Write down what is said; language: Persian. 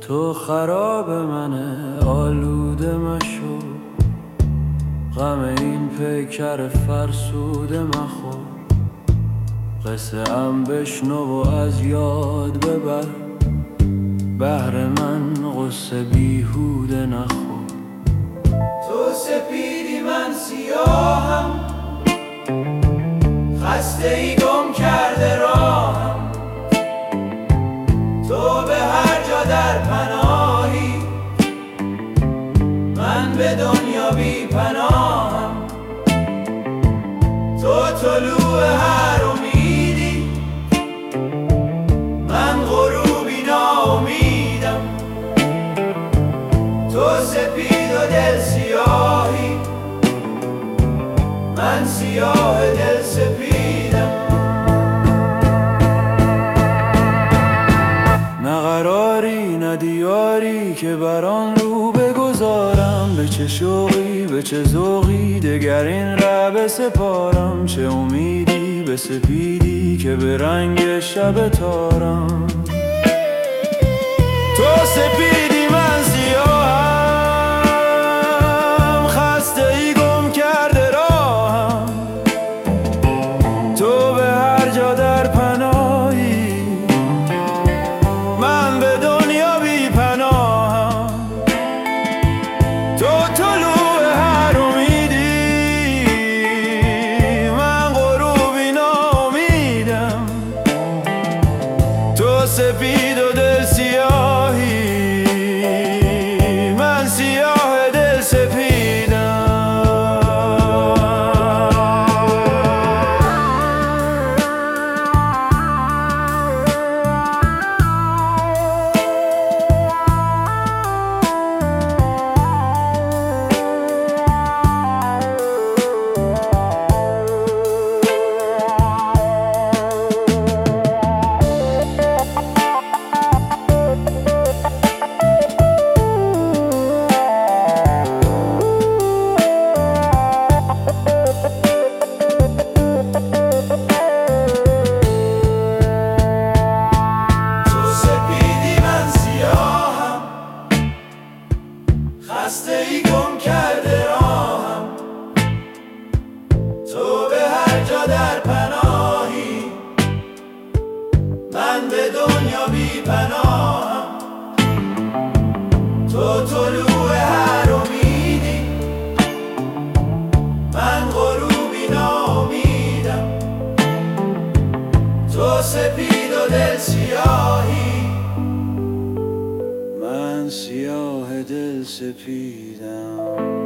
تو خراب منه آلوده مشو، غم این پیکر فرسوده مخور. قصه ام بشنو و از یاد ببر، بهر من قصه بیهوده نخور. تو سپیدی من سیاهم، خسته ای گم کرده راهم. تو به هر جا در پناهی، من به دنیا بی پناهم. تو طلوع هر امیدی، من غروبی ناامیدم. تو سپید و دل سیاهی، من سیاه دل سپیدم. نه قراری نه دیاری که بر آن رو بگذارم، به چه شوقی به چه ذوقی دگر این ره بسپارم. چه امیدی به سپیدی که به رنگ شب تارم. تو سپیدی من سیاهم، خسته ای گم کرده راهم. تو به هر جا در پناهی، من به دنیا بی پناهم. تو طلوع هر امیدی، من غروبی ناامیدم. تو سپید و دل سیاهی، من سیاه دل سپیدم. خسته ای گم کرده راهم. تو به هر جا در پناهی، من به دنیا بی پناهم. تو طلوع هر امیدی، من غروبی ناامیدم. تو سپید و دل سیاهی، من سیاه دل سپیدم.